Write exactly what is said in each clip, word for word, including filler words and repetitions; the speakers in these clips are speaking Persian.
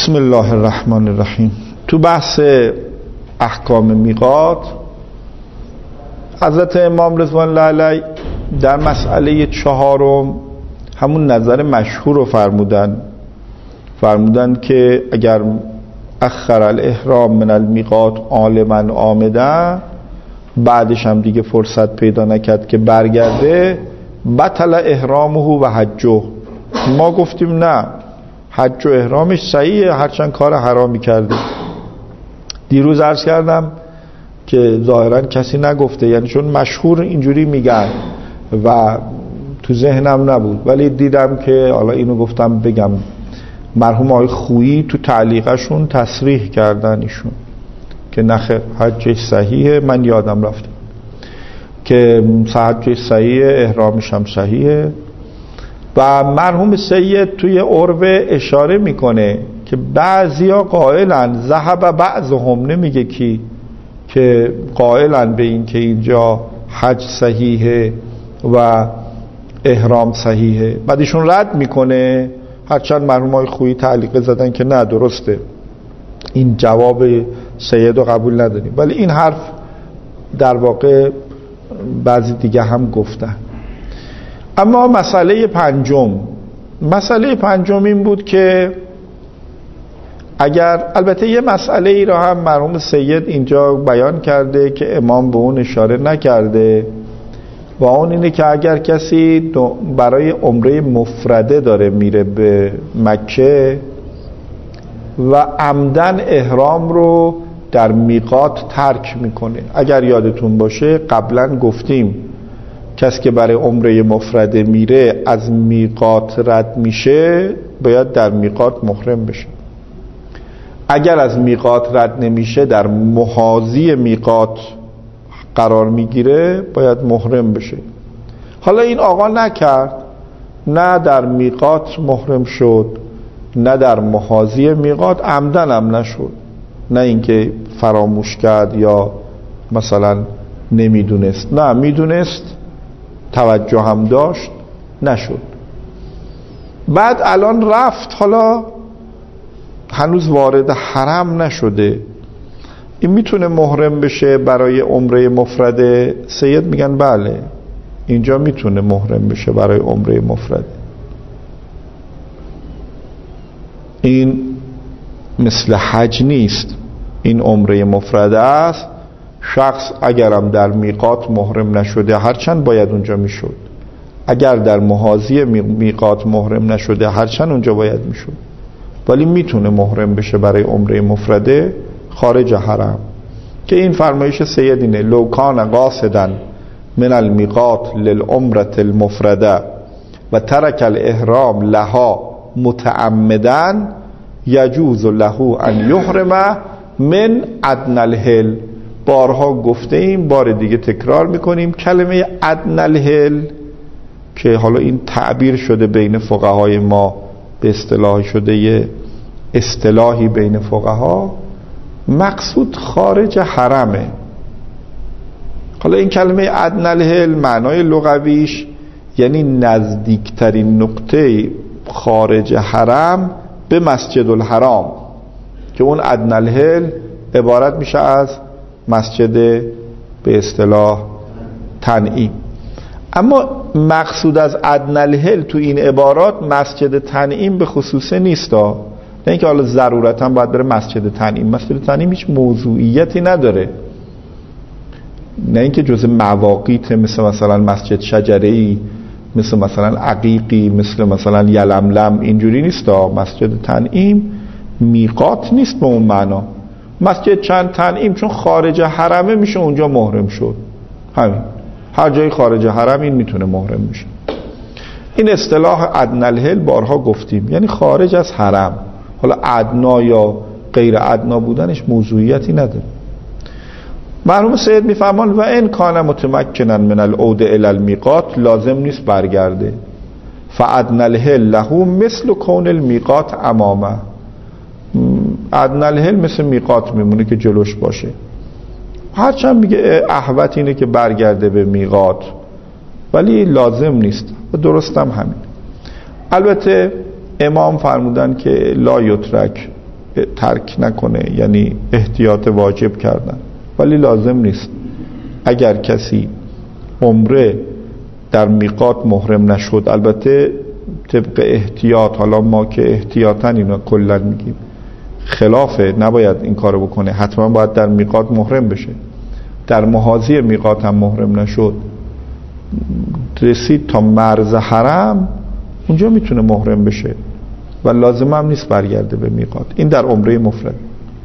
بسم الله الرحمن الرحیم. تو بحث احکام میقات حضرت امام رضوان الله علیه در مسئله چهارم همون نظر مشهور رو فرمودن فرمودن که اگر اخر الاحرام من المیقات عالما آمدا، بعدش هم دیگه فرصت پیدا نکرد که برگرده، بطل احرامه و حجه. ما گفتیم نه، حج و احرامش صحیحه هرچند کار حرامی کرده. دیروز عرض کردم که ظاهرا کسی نگفته، یعنی چون مشهور اینجوری میگن و تو ذهنم نبود، ولی دیدم که حالا اینو گفتم بگم. مرحوم آقای خویی تو تعلیقشون تصریح کردن ایشون که نخ حجش صحیحه. من یادم رفته که حجش صحیحه، احرامش هم صحیحه. و مرحوم سید توی عروه اشاره میکنه که بعضیا قائلن، ذهب بعضهم، نمیگه کی، که قائلن به این که اینجا حج صحیحه و احرام صحیحه. بعد ایشون رد میکنه، هرچند مرحوم های خویی تعلیق زدن که نه درسته، این جواب سید رو قبول نداریم، ولی این حرف در واقع بعضی دیگه هم گفتن. اما مسئله پنجم مسئله پنجم این بود که اگر، البته یه مسئله ای را هم مرحوم سید اینجا بیان کرده که امام به اون اشاره نکرده، و اون اینه که اگر کسی برای عمره مفرده داره میره به مکه و عمدن احرام رو در میقات ترک میکنه. اگر یادتون باشه قبلا گفتیم کسی که برای عمره مفرده میره از میقات رد میشه باید در میقات محرم بشه. اگر از میقات رد نمیشه در محاذی میقات قرار میگیره باید محرم بشه. حالا این آقا نکرد، نه در میقات محرم شد نه در محاذی میقات، عمدن هم نشد، نه اینکه فراموش کرد یا مثلا نمیدونست، نه میدونست، توجه هم داشت، نشد. بعد الان رفت، حالا هنوز وارد حرم نشده، این میتونه محرم بشه برای عمره مفرده؟ سید میگن بله، اینجا میتونه محرم بشه برای عمره مفرده. این مثل حج نیست، این عمره مفرده است. شخص اگرم در میقات محرم نشده، هرچند باید اونجا میشد، اگر در محاذی میقات محرم نشده هرچند اونجا باید میشد، ولی میتونه محرم بشه برای عمره مفرده خارج حرم. که این فرمایش سید اینه: لو کان قاصدا من المیقات للعمره المفرده و ترک الاحرام لها متعمدا یجوز له ان یحرم من ادنی الحل. بارها گفته ایم، بار دیگه تکرار میکنیم، کلمه ادنی الحل که حالا این تعبیر شده بین فقهای ما، به اصطلاح شده یه اصطلاحی بین فقها، مقصود خارج حرمه. حالا این کلمه ادنی الحل معنای لغویش یعنی نزدیکترین نقطه خارج حرم به مسجد الحرام، که اون ادنی الحل عبارت میشه از مسجد به اصطلاح تنعیم. اما مقصود از ادنی الحل تو این عبارات مسجد تنعیم به خصوصه نیست، نه اینکه حالا ضرورتا باید بره مسجد تنعیم. مسجد تنعیم هیچ موضوعیتی نداره، نه اینکه جزء مواقیت مثل مثلا مسجد شجره‌ای، مثل مثلا عقیقی، مثل مثلا یلملم، اینجوری نیست. مسجد تنعیم میقات نیست به اون معنا. مسجد چند تنعیم چون خارج حرمه میشه اونجا محرم شد، همین. هر جای خارج حرم این میتونه محرم بشه. این اصطلاح ادنی الحل بارها گفتیم، یعنی خارج از حرم. حالا ادنا یا غیر ادنا بودنش موضوعیتی نداره. مرحوم سید میفرمان و ان کان متمکنا من العود الی المیقات، لازم نیست برگرده. فادنی الحل له مثل کون المیقات امامه. ادنی الحل مثل میقات میمونه که جلوش باشه، هرچند میگه احوط اینه که برگرده به میقات، ولی لازم نیست و درستم همین. البته امام فرمودن که لا یترک ترک نکنه، یعنی احتیاط واجب کردن، ولی لازم نیست. اگر کسی عمره در میقات محرم نشد، البته طبق احتیاط، حالا ما که احتیاطاً اینا کلا میگیم خلافه، نباید این کارو بکنه، حتما باید در میقات محرم بشه. در محاذی میقات هم محرم نشد، رسید تا مرز حرم، اونجا میتونه محرم بشه و لازم هم نیست برگرده به میقات. این در عمره مفرد.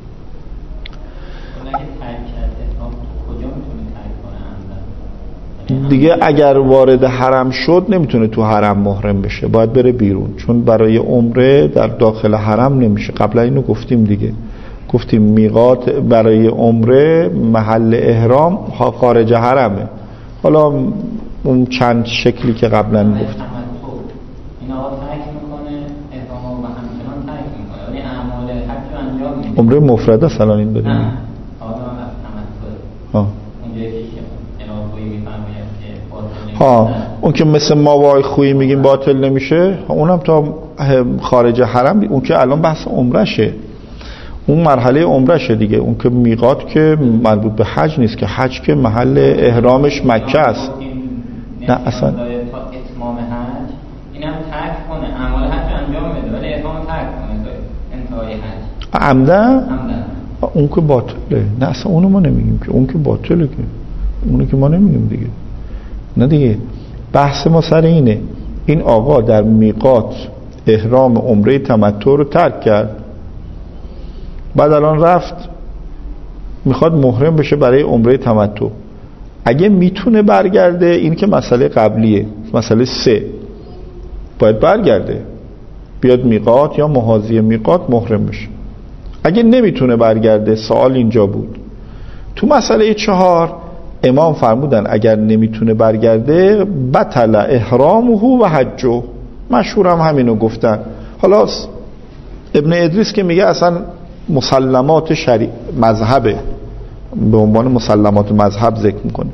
دیگه اگر وارد حرم شد نمیتونه تو حرم محرم بشه، باید بره بیرون، چون برای عمره در داخل حرم نمیشه. قبلا اینو گفتیم دیگه، گفتیم میقات برای عمره محل احرام خارج حرمه. حالا اون چند شکلی که قبلا گفتیم این آقا ترک میکنه احرامو و همچنان ترک میکنه، ولی اعمال حج انجام میده. عمره مفرد است الان این داریم. نه حالا از تمتع ها اونجایی که جناب خویی میفرماید که باطل ها اون که مثل ما وای خویی میگیم باطل نمیشه، اونم تا خارج حرم، اون که الان بحث عمرشه، اون مرحله عمرشه دیگه. اون که میقات که مربوط به حج نیست، که حج که محل احرامش مکه است. نه اصلا تا اتمام حج اینم ترک کنه، اعمال حج انجام بده ولی احرام ترک کنه تا انتهای حج عمدن. عمدن اون که باطله. نه اصلا اونو ما نمیگیم که، اون که باطله، که اونو که ما نمیگیم دیگه. نه دیگه، بحث ما سر اینه، این آقا در میقات احرام عمره تمتع رو ترک کرد، بعد الان رفت میخواد محرم بشه برای عمره تمتع. اگه میتونه برگرده، این که مسئله قبلیه، مسئله سه، باید برگرده بیاد میقات یا محاذی میقات محرم بشه. اگه نمیتونه برگرده، سوال اینجا بود. تو مسئله چهار امام فرمودن اگر نمیتونه برگرده بطل احرامه و حجه، مشهور هم همینو گفتن. حالا ابن ادریس که میگه اصلا مسلمات شریع مذهبه، به عنوان مسلمات مذهب ذکر میکنه.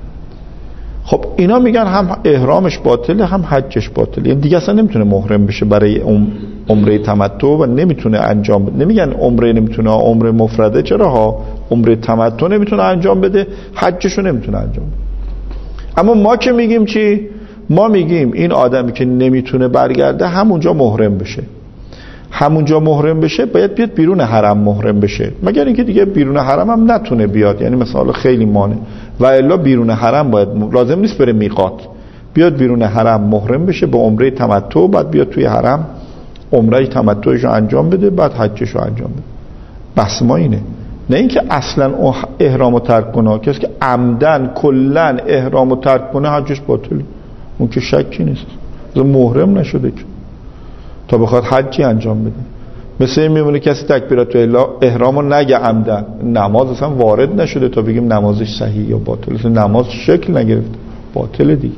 خب اینا میگن هم احرامش باطله هم حجش باطله، یعنی دیگه اصلا نمیتونه محرم بشه برای عمره تمتع و نمیتونه انجام بده. نمیگن عمره نمیتونه، عمره مفرده چرا ها، عمره تمتع نمیتونه انجام بده، حجشو نمیتونه انجام بده. اما ما که میگیم چی؟ ما میگیم این آدمی که نمیتونه برگرده همونجا محرم بشه، همونجا محرم بشه، باید بیاد بیرون حرم محرم بشه، مگر اینکه دیگه بیرون حرم هم نتونه بیاد، یعنی مثلا خیلی مانه، و الا بیرون حرم باید، لازم نیست بره میقات، بیاد بیرون حرم محرم بشه به عمره تمتع، بعد بیاد توی حرم عمره تمتعش رو انجام بده، بعد حجش رو انجام بده. بحث ما اینه، نه اینکه اصلا احرامو ترک کنه. کسی که عمدن کلا احرامو ترک کنه حجش باطله، اون که شکی نیست، محرم نشده که تا بخواد حجی انجام بده. مثل این میمونه کسی تکبیرات احرامو نگه عمدن، نماز اصلا وارد نشده تا بگیم نمازش صحیح یا باطل، اصلا نماز شکل نگرفت، باطل دیگه.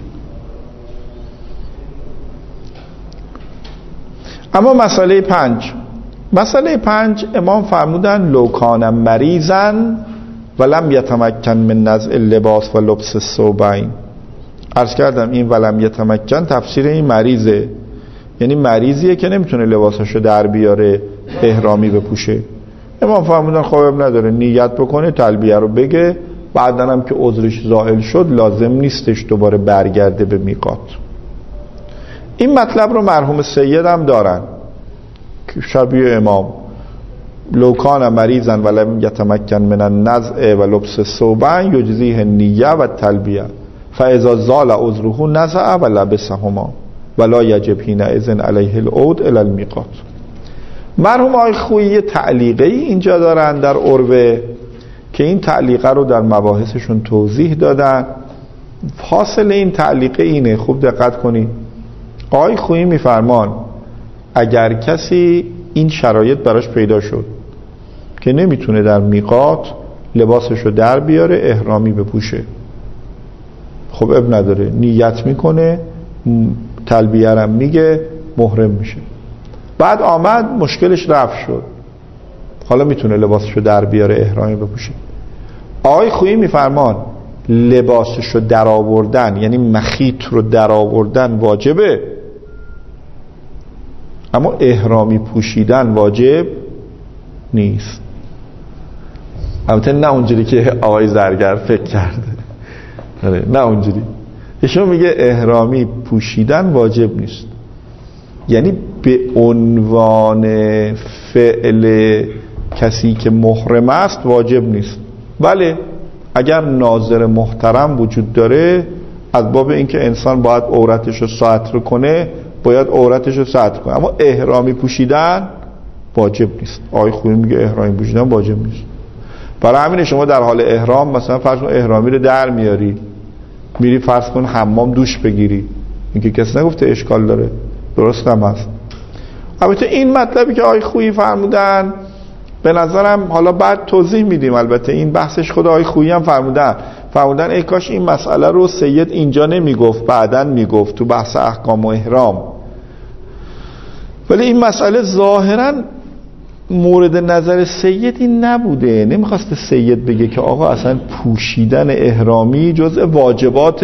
اما مسئله پنج، مسئله پنج امام فرمودن لو کان مریضن ولم یتمکن من نزع اللباس و لبس الثوبین. عرض کردم این ولم یتمکن تفسیر این مریضه، یعنی مریضیه که نمیتونه لباساشو در بیاره احرامی بپوشه. امام فرمودن خب نداره، نیت بکنه، تلبیه رو بگه، بعدن هم که عذرش زائل شد لازم نیستش دوباره برگرده به میقات. این مطلب رو مرحوم سید هم دارن که شبیه امام لو کان مریضا ولم یتمکن من النزع و لبس الثوبین یجزیه نیه و تلبیه فاذا زال عذره نزع و لبسهما ولا یجب حینئذ علیه العود الی المیقات. مرحوم آقای خویی تعلیقه ای اینجا دارن در عروه که این تعلیقه رو در مباحثشون توضیح دادن. حاصل این تعلیقه اینه، خوب دقت کنید. آقای خویی میفرمان اگر کسی این شرایط براش پیدا شد که نمیتونه در میقات لباسش رو در بیاره احرامی بپوشه، خب اب نداره، نیت میکنه، تلبیه رو میگه، محرم میشه. بعد آمد مشکلش رفع شد، حالا میتونه لباسش رو در بیاره احرامی بپوشه. آقای خویی میفرمان لباسش رو در آوردن، یعنی مخیط رو در آوردن واجبه، اما احرامی پوشیدن واجب نیست. البته نه اونجوری که آقای زرگر فکر کرده، نه اونجوری. ایشون میگه احرامی پوشیدن واجب نیست، یعنی به عنوان فعل کسی که محرم است واجب نیست. بله اگر ناظر محترم وجود داره، از باب اینکه انسان باید عورتش رو ساتر کنه باید عورتش رو ساتر کنه، اما احرامی پوشیدن واجب نیست. آقای خویی میگه احرامی پوشیدن واجب نیست. برای همین شما در حال احرام مثلا فرض کن احرامی رو در میاری، میری فرض کن حمام دوش بگیری، اینکه کسی نگفته اشکال داره، درست هم هست. البته این مطلبی که آقای خویی فرمودن به نظرم، حالا بعد توضیح میدیم، البته این بحثش خود آقای خویی هم فرمودن فرمودن ای کاش این مسئله رو سید اینجا نمیگفت، بعدن میگفت تو بحث احکام و احرام. ولی این مسئله ظاهرا مورد نظر سید این نبوده، نمیخواسته سید بگه که آقا اصلا پوشیدن احرامی جزء واجبات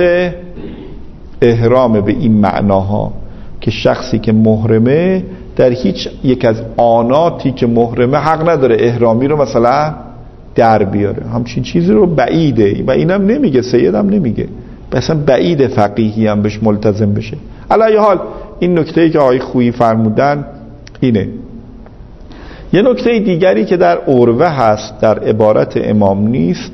احرامه به این معناها، که شخصی که محرمه در هیچ یک از آناتی که محرمه حق نداره احرامی رو مثلا در بیاره. همچین چیزی رو بعیده و اینم نمیگه، سید هم نمیگه، مثلا بعید فقیهی هم بهش ملتزم بشه. علی حال این نکته‌ای که آقای خویی فرمودن اینه. یه نکته دیگری که در عروه هست، در عبارت امام نیست،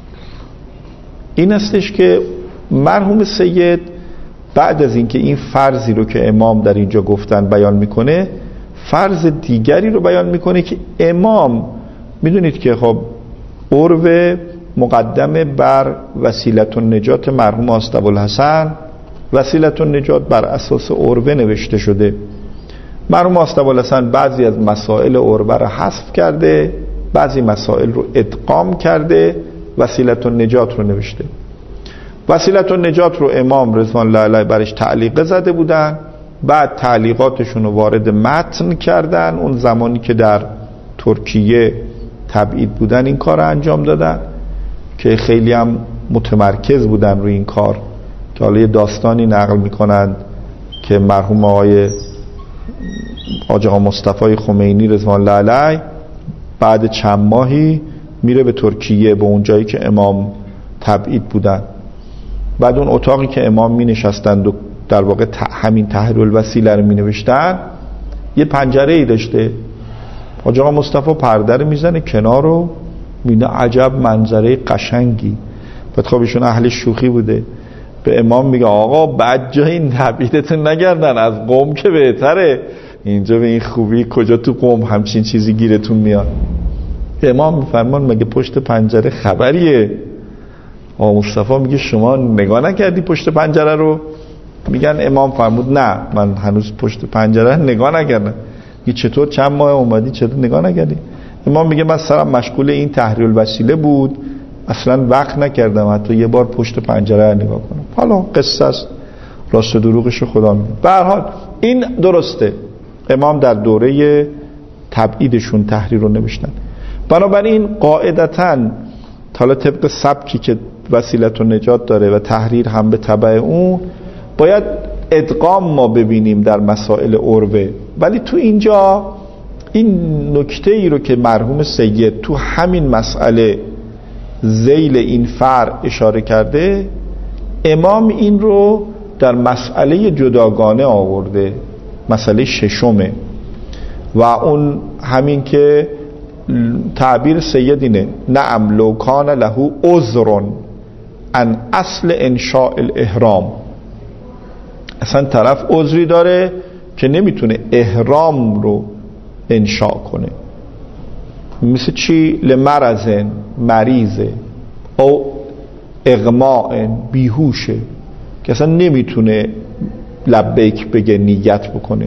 این استش که مرحوم سید بعد از اینکه این فرضی رو که امام در اینجا گفتن بیان میکنه، فرض دیگری رو بیان میکنه که امام، میدونید که خب عروه مقدمه بر وسیلة النجات مرحوم آستوالحسن، وسیلة النجات بر اساس عروه نوشته شده. مرحوم آستوالحسن بعضی از مسائل عروه رو حذف کرده، بعضی مسائل رو ادغام کرده، وسیلة النجات رو نوشته. وسیلة النجات رو امام رضوان الله علیه برش تعلیق زده بودن، بعد تعلیقاتشون رو وارد متن کردن. اون زمانی که در ترکیه تبعید بودن این کار رو انجام دادن، که خیلی هم متمرکز بودن روی این کار، که حالا یه داستانی نقل میکنند که مرحوم آقای حاج آقا مصطفی خمینی رضوان الله علیه بعد چند ماهی میره به ترکیه، به اون جایی که امام تبعید بودن. بعد اون اتاقی که امام می نشستند و در واقع همین تحریر الوسیله رو می نوشتن، یه پنجره ای داشته. حاج آقا مصطفی پرده رو میزنه کنار رو، میبینه عجب منظره قشنگی. بعد خب ایشون اهل شوخی بوده، به امام میگه آقا بعد جای این تبعیدتون نگردن، از قم که بهتره، اینجا به این خوبی کجا تو قم همچین چیزی گیرتون میاد. امام میفرمان مگه پشت پنجره خبریه؟ آقا مصطفی میگه شما نگاه نکردی پشت پنجره رو؟ میگن امام فرمود نه من هنوز پشت پنجره نگاه نکردم. میگه چطور چند ماه اومدی چطور نگاه نکردی؟ امام میگه من سرم مشغول این تحریر الوسیله بود، اصلا وقت نکردم حتی یه بار پشت پنجره نگاه کنم. حالا قصه است، راست و دروغش خدا میدونه. به هر حال این درسته، امام در دوره تبعیدشون تحریر رو نوشتن. بنابراین قاعدتاً حالا طبق سبکی که وسیلة النجات داره و تحریر هم به تبع اون، باید ادغام ما ببینیم در مسائل عروه. ولی تو اینجا این نکته ای رو که مرحوم سید تو همین مسئله ذیل این فرع اشاره کرده، امام این رو در مسئله جداگانه آورده، مسئله ششمه، و اون همین که تعبیر سید اینه نعم لو کان له عذر ان اصل انشاء الاحرام، اصلا طرف عذری داره که نمیتونه احرام رو انشاء کنه، مثل چی؟ لمرض، مریضه، او اغماء، بیهوشه، که اصلا نمیتونه لبیک بگه، نیت بکنه.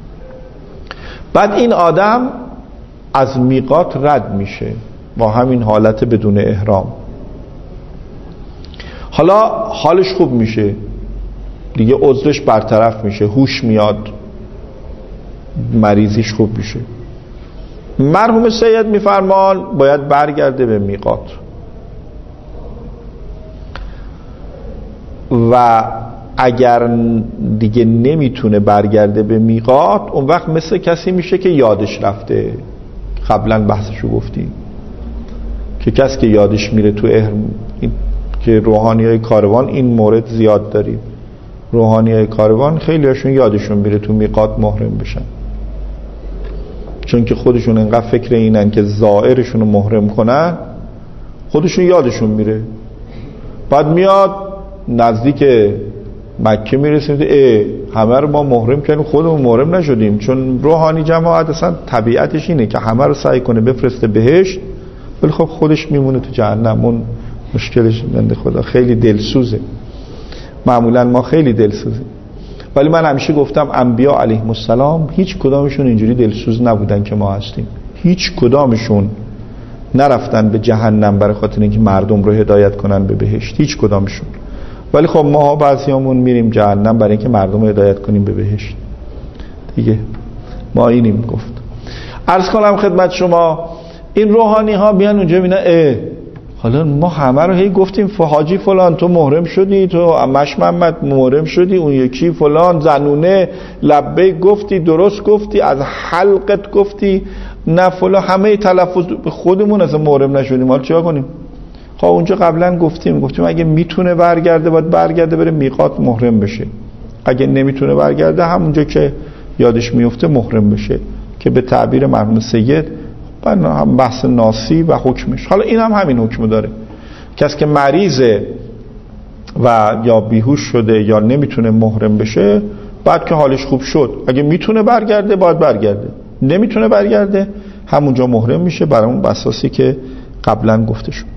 بعد این آدم از میقات رد میشه با همین حالت بدون احرام. حالا حالش خوب میشه دیگه، عذرش برطرف میشه، هوش میاد، مریضیش خوب میشه. مرحوم سید میفرمان باید برگرده به میقات، و اگر دیگه نمیتونه برگرده به میقات، اون وقت مثل کسی میشه که یادش رفته، قبلا بحثشو گفتیم که کسی که یادش میره تو احرام، که روحانیای کاروان این مورد زیاد داریم، روحانیای کاروان خیلی هاشون یادشون میره تو میقات محرم بشن، چون که خودشون انقدر فکر اینن که زائرشون رو محرم کنن، خودشون یادشون میره. بعد میاد نزدیک مکه میرسیم، اه همه رو ما محرم کردیم خودمون محرم نشدیم. چون روحانی جماعت اصلا طبیعتش اینه که همه رو سعی کنه بفرسته بهشت، ولی خب خودش میمونه تو جهنم. اون مشکلش بنده خدا خیلی دلسوزه. معمولا ما خیلی دلسوزیم، ولی من همیشه گفتم انبیا علیهم السلام هیچ کدامشون اینجوری دلسوز نبودن که ما هستیم. هیچ کدامشون نرفتن به جهنم برای خاطر اینکه مردم رو هدایت کنن به بهشت، هیچ کدامشون. ولی خب ما بعضیامون میریم جهنم برای اینکه مردم رو هدایت کنیم به بهشت دیگه. ما اینیم. گفت عرض کنم خدمت شما این روحانی ها بیان اونجا بینن اه حالا ما همه رو هی گفتیم حاجی فلان تو محرم شدی، تو امش محمد محرم شدی، اون یکی فلان زنونه لبیک گفتی، درست گفتی، از حلقت گفتی، نه فلان، همه تلفظ خودمون اصلا محرم نشدیم. حالا چیکار کنیم؟ خب اونجا قبلا گفتیم گفتیم اگه میتونه برگرده باید برگرده بره میقات محرم بشه، اگه نمیتونه برگرده همونجا که یادش میفته محرم بشه، که به تعبیر مرحوم سید هم بحث ناسی و حکمش. حالا این هم همین حکم داره. کسی که مریضه و یا بیهوش شده یا نمیتونه محرم بشه، بعد که حالش خوب شد اگه میتونه برگرده باید برگرده، نمیتونه برگرده همونجا محرم میشه برای اون اساسی که قبلا گفته شد.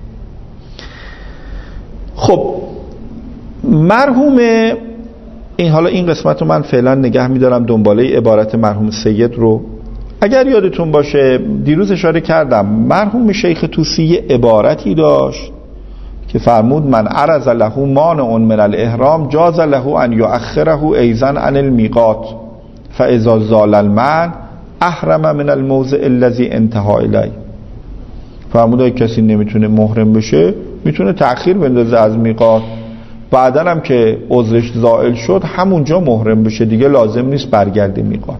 خب مرحوم این حالا این قسمت رو من فعلا نگه میدارم، دنباله عبارت مرحوم سید رو اگر یادتون باشه دیروز اشاره کردم. مرحوم شیخ طوسی عبارتی داشت که فرمود من عرض له مانع من الاحرام جاز له ان یؤخره ایضا عن المیقات فاذا زال المنع احرم من الموضع الذي انتهى الیه. فرمود اگه کسی نمیتونه محرم بشه میتونه تأخیر بندازه از میقات، بعدن هم که عذرش زائل شد همونجا محرم بشه دیگه، لازم نیست برگرده میقات.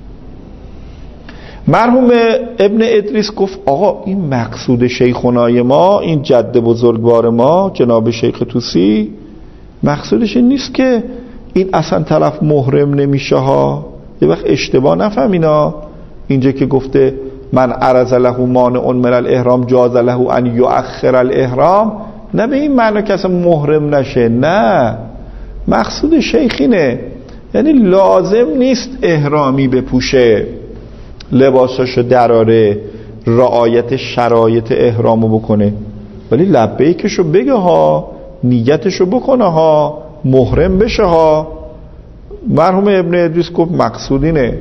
مرحوم ابن ادریس گفت آقا این مقصود شیخونای ما، این جد بزرگوار ما جناب شیخ طوسی، مقصودش این نیست که این اصلا طرف محرم نمیشه ها. یه وقت اشتباه نفهمینا، اینجا که گفته من عرض له مانع من الاحرام جاز له ان یؤخر الاحرام، نه به این معنی که اصلا محرم نشه، نه، مقصود شیخینه یعنی لازم نیست احرامی بپوشه، لباساشو دراره، رعایت شرایط احرامو بکنه، ولی لبیکشو بگه ها، نیتشو بکنه ها، محرم بشه ها. مرحوم ابن ادریس گفت مقصود اینه.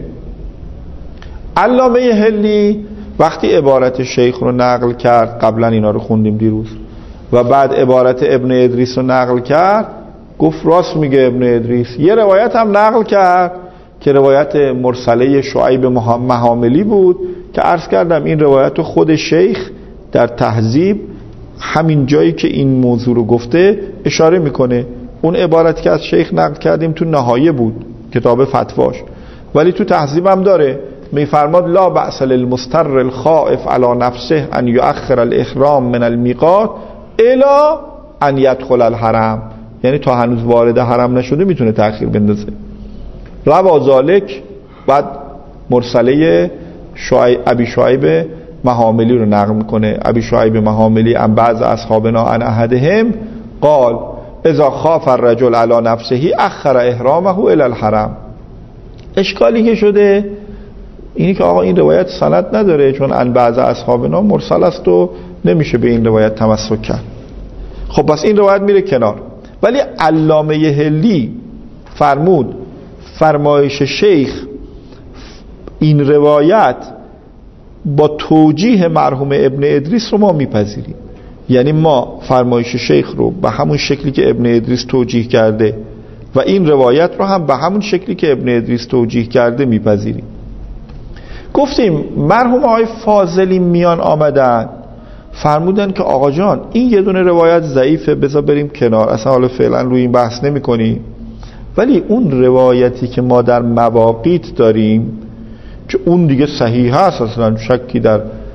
علامه هلی وقتی عبارت شیخ رو نقل کرد، قبلا اینا رو خوندیم دیروز، و بعد عبارت ابن ادریس رو نقل کرد، گفت راست میگه ابن ادریس. یه روایت هم نقل کرد که روایت مرسله شعیب محاملی بود که عرض کردم این روایت خود شیخ در تهذیب همین جایی که این موضوع رو گفته اشاره میکنه. اون عبارتی که از شیخ نقل کردیم تو نهایه بود کتاب فتواش، ولی تو تهذیب هم داره، میفرماد لا بأس للمستر الخائف على نفسه ان یؤخر الاحرام من المیقات الا ان يدخل الحرم، یعنی تا هنوز وارد حرم نشده میتونه تأخیر بندازه. روا ذالک، بعد مرسله شعیب ابی شعیب محاملی رو نقل میکنه. ابی شعیب محاملی ان بعض اصحابنا ان احدهم قال اذا خاف الرجل على نفسه اخر احرامه الى الحرم. اشکالی که شده اینی که آقا این روایت سند نداره، چون ان بعض اصحابنا مرسل است و نمیشه به این روایت تمسک کرد. خب پس این روایت میره کنار. ولی علامه هلی فرمود فرمایش شیخ این روایت با توجیه مرحوم ابن ادریس رو ما میپذیریم، یعنی ما فرمایش شیخ رو به همون شکلی که ابن ادریس توجیه کرده و این روایت رو هم به همون شکلی که ابن ادریس توجیه کرده میپذیریم. گفتیم مرحوم آقای فاضلی میان آمدن فرمودن که آقا جان این یه دونه روایت ضعیفه، بذار بریم کنار، اصلا حالا فعلا روی این بحث نمی کنی، ولی اون روایتی که ما در مواقیت داریم که اون دیگه صحیح هست، اصلا شکی در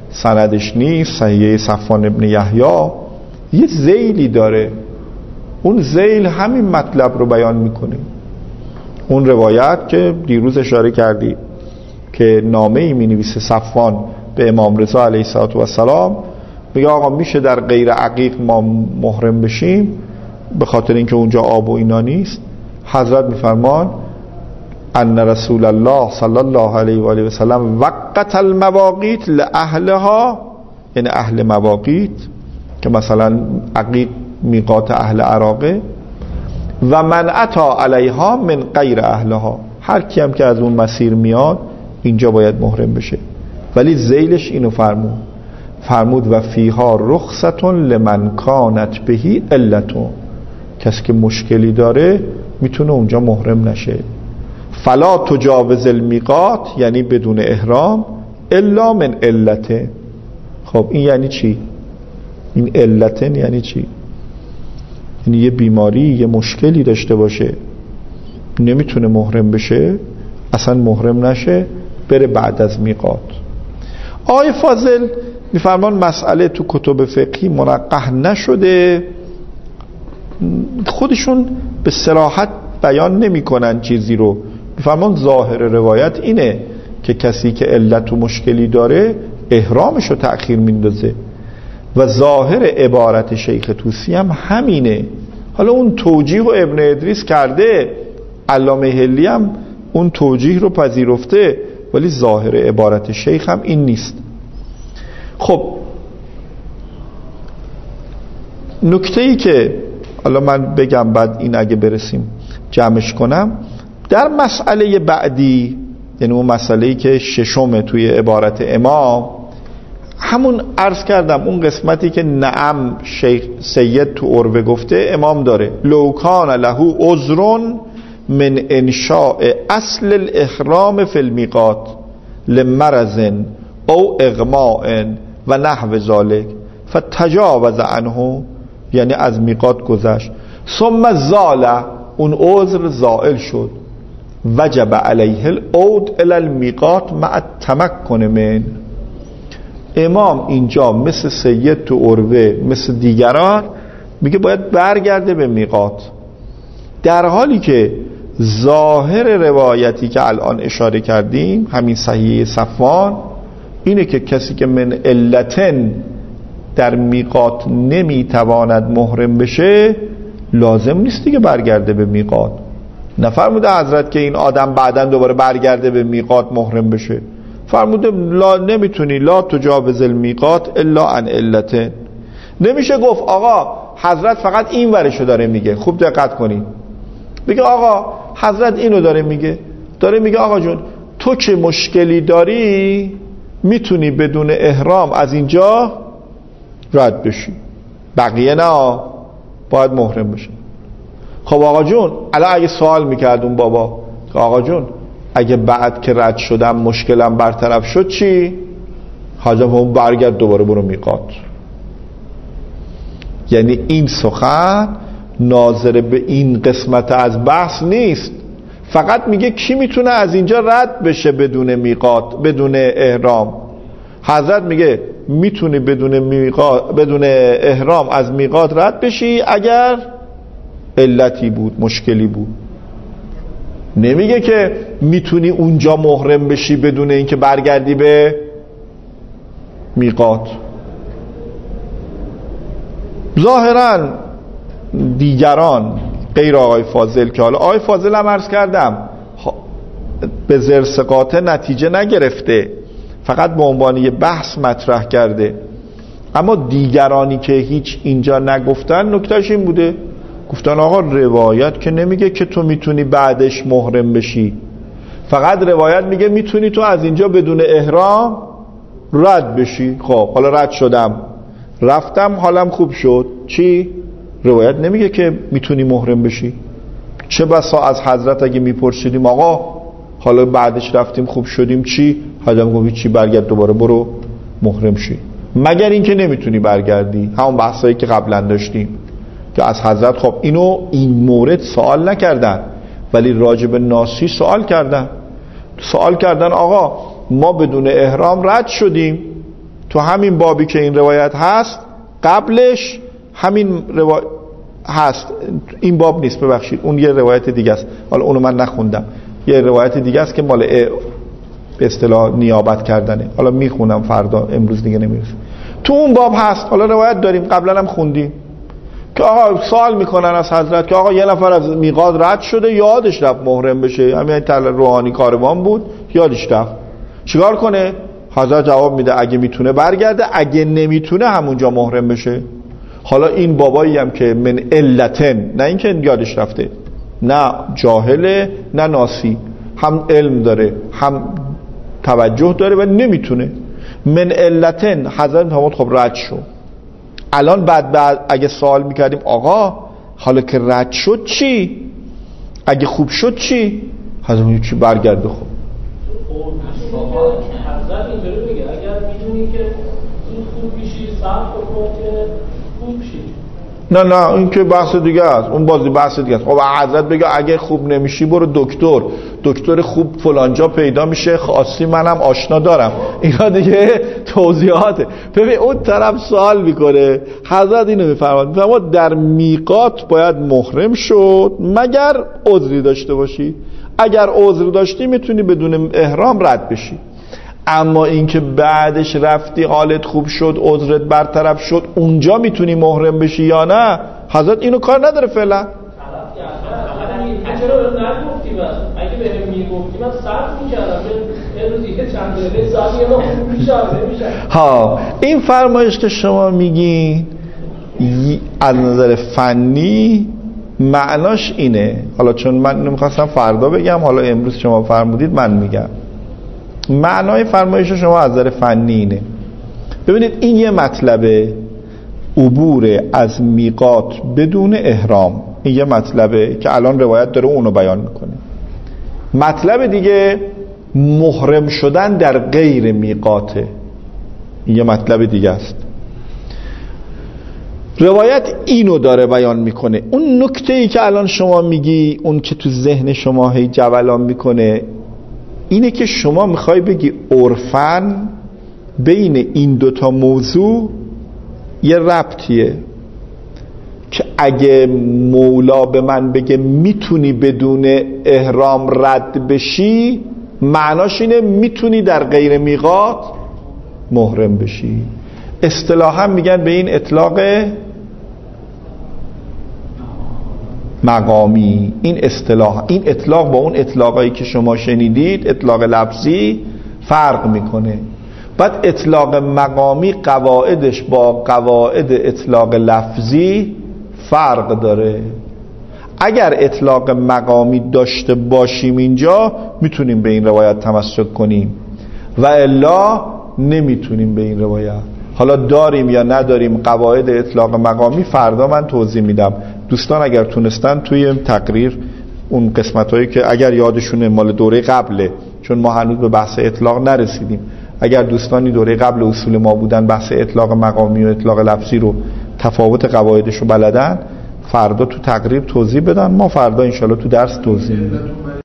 سندش نیست، صحیحه صفوان ابن یحیی، یه ذیلی داره. اون ذیل همین مطلب رو بیان میکنه. اون روایت که دیروز اشاره کردی که نامه‌ای می‌نویسه صفوان به امام رضا علیه السلام، میگه آقا میشه در غیر عقیق ما محرم بشیم به خاطر اینکه اونجا آب و اینا نیست؟ حضرت میفرمان ان رسول الله صلی الله علیه و آله و سلم وقت المواقیت لاهلها، یعنی اهل مواقیت که مثلا عقیق میقات اهل عراقه، و من اتا علیها من غیر اهلها، هر کی هم که از اون مسیر میاد اینجا باید محرم بشه. ولی ذیلش اینو فرمود فرمود و فیها رخصتون لمن کانت بهی علتون، کسی که مشکلی داره میتونه اونجا محرم نشه. فلا تجاوز المیقات، یعنی بدون احرام، الا من علته. خب این یعنی چی؟ این علتن یعنی چی؟ یعنی یه بیماری، یه مشکلی داشته باشه نمیتونه محرم بشه، اصلا محرم نشه، بره بعد از میقات. آقای فاضل میفرمان مسئله تو کتب فقهی منقح نشده، خودشون به صراحت بیان نمیکنن چیزی رو. میفرمان ظاهر روایت اینه که کسی که علت و مشکلی داره احرامشو تأخیر میندازه و ظاهر عبارت شیخ طوسی هم همینه. حالا اون توجیه و ابن ادریس کرده، علامه حلی هم اون توجیه رو پذیرفته، ولی ظاهر عبارت شیخ هم این نیست. خب نکته ای که حالا من بگم بعد این اگه برسیم جمعش کنم، در مسئله بعدی، یعنی اون مسئله ای که ششمه توی عبارت امام، همون عرض کردم اون قسمتی که نعم شیخ سید تو عروه گفته امام داره، لو کان له عذر من انشاء اصل الاحرام فی المیقات لمرض او اغماء و نحو ذلک فتجاوز عنه، یعنی از میقات گذشت، ثم زال، اون عذر زائل شد، وجب علیه العود الی المیقات مع التمکن من. امام اینجا مثل سید تو عروه، مثل دیگران، میگه باید برگرده به میقات، در حالی که ظاهر روایتی که الان اشاره کردیم، همین صحیح صفوان، اینه که کسی که من علتن در میقات نمیتواند محرم بشه لازم نیست دیگه برگرده به میقات. نفرموده حضرت که این آدم بعداً دوباره برگرده به میقات محرم بشه، فرموده لا، نمیتونی، لا تجاوز المیقات الا عن علتن. نمیشه گفت آقا حضرت فقط این ورشو داره میگه. خوب دقت کنید، بگه آقا حضرت اینو داره میگه، داره میگه آقا جون تو که مشکلی داری میتونی بدون احرام از اینجا رد بشی، بقیه نه، باید محرم بشی. خب آقا جون الان اگه سوال میکرد اون بابا، آقا جون اگه بعد که رد شدم مشکلم برطرف شد چی؟ حاجم اون برگرد دوباره برو میقات. یعنی این سخن ناظر به این قسمت از بحث نیست، فقط میگه کی میتونه از اینجا رد بشه بدون میقات، بدون احرام. حضرت میگه میتونی بدون میقات، بدون احرام از میقات رد بشی اگر علتی بود، مشکلی بود. نمیگه که میتونی اونجا محرم بشی بدون اینکه برگردی به میقات. ظاهرا دیگران غیر آقای فاضل، که حالا آقای فاضل هم عرض کردم به زرسقاطه نتیجه نگرفته، فقط به عنوان یه بحث مطرح کرده، اما دیگرانی که هیچ اینجا نگفتن نکتهش این بوده، گفتن آقا روایت که نمیگه که تو میتونی بعدش محرم بشی، فقط روایت میگه میتونی تو از اینجا بدون احرام رد بشی. خب حالا رد شدم، رفتم، حالم خوب شد، چی؟ روایت نمیگه که میتونی محرم بشی. چه بسا از حضرت اگه میپرسیدیم آقا حالا بعدش رفتیم خوب شدیم چی؟ حالا گفت چی، برگرد دوباره برو محرم شی، مگر اینکه نمیتونی برگردی. همون بحثایی که قبلا داشتیم که از حضرت خب اینو این مورد سوال نکردن، ولی راجب ناسی سوال کردن. سوال کردن آقا ما بدون احرام رد شدیم، تو همین بابی که این روایت هست قبلش همین روایت هست، این باب نیست ببخشید، اون یه روایت دیگه است، حالا اونو من نخوندم، یه روایت دیگه است که مال به اصطلاح نیابت کردنه، حالا میخونم فردا، امروز دیگه نمیرسه. تو اون باب هست، حالا روایت داریم قبلا هم خوندیم که آقا سوال میکنن از حضرت که آقا یه نفر از میقات رد شده یادش رفت محرم بشه، همین تل روحانی کاروان بود یادش رفت، چیکار کنه؟ حضرت جواب میده اگه میتونه برگرده، اگه نمیتونه همونجا محرم بشه. حالا این بابایی هم که من علتن، نه اینکه یادش رفته، نه جاهله نه ناسی، هم علم داره هم توجه داره و نمیتونه، من علتن حضرت فرمود خب رد شو. الان بعد بعد اگه سوال میکردیم آقا حالا که رد شد چی؟ اگه خوب شد چی؟ حضرت میگه چی برگرده. خب حضرت اینطوری بگه اگر میدونی که زود خوب میشی صبر کن که خوب شی. نه نه این که بحث دیگه است، اون بازی بحث دیگه است. خب حضرت بگه اگه خوب نمیشی برو دکتر، دکتر خوب فلانجا پیدا میشه، خاصی منم آشنا دارم، اینا دیگه توضیحاته. ببین اون طرف سوال میکنه، حضرت اینو میفرماد، میفرماد در میقات باید محرم شد مگر عذری داشته باشی، اگر عذر داشتی میتونی بدون احرام رد بشی، اما اینکه بعدش رفتی حالت خوب شد عذرت برطرف شد اونجا میتونی محرم بشی یا نه، حضرت اینو کار نداره فعلا. چرا نگفتی بس؟ اگه بهم میگفتی من صبر میکردم، امروز یه چند دقیقه ساعتی ما خوب میشه نمیشه. ها این فرمایش که شما میگین از نظر فنی معناش اینه، حالا چون من نمیخواستم فردا بگم، حالا امروز شما فرمودید من میگم. معنای فرمایش شما از نظر فنی اینه، ببینید این یه مطلبه، عبور از میقات بدون احرام، این یه مطلبه که الان روایت داره اونو بیان میکنه. مطلب دیگه محرم شدن در غیر میقاته، این یه مطلب دیگه است. روایت اینو داره بیان میکنه. اون نکته ای که الان شما میگی، اون که تو ذهن شما هی جولان میکنه، اینه که شما میخوای بگی عرفاً بین این دوتا موضوع یه ربطیه که اگه مولا به من بگه میتونی بدون احرام رد بشی، معناش اینه میتونی در غیر میقات محرم بشی. اصطلاحاً میگن به این اطلاق مقامی. این اصطلاح، این اطلاق با اون اطلاقایی که شما شنیدید اطلاق لفظی فرق میکنه. بعد اطلاق مقامی قواعدش با قواعد اطلاق لفظی فرق داره. اگر اطلاق مقامی داشته باشیم اینجا میتونیم به این روایت تمسک کنیم و الا نمیتونیم به این روایت. حالا داریم یا نداریم قواعد اطلاق مقامی فردا من توضیح میدم. دوستان اگر تونستن توی تقریر اون قسمتایی که اگر یادشونه مال دوره قبله، چون ما هنوز به بحث اطلاق نرسیدیم، اگر دوستانی دوره قبل اصول ما بودن بحث اطلاق مقامی و اطلاق لفظی رو تفاوت قواعدش رو بلدن، فردا تو تقریر توضیح بدن، ما فردا انشالله تو درس توضیح میدیم.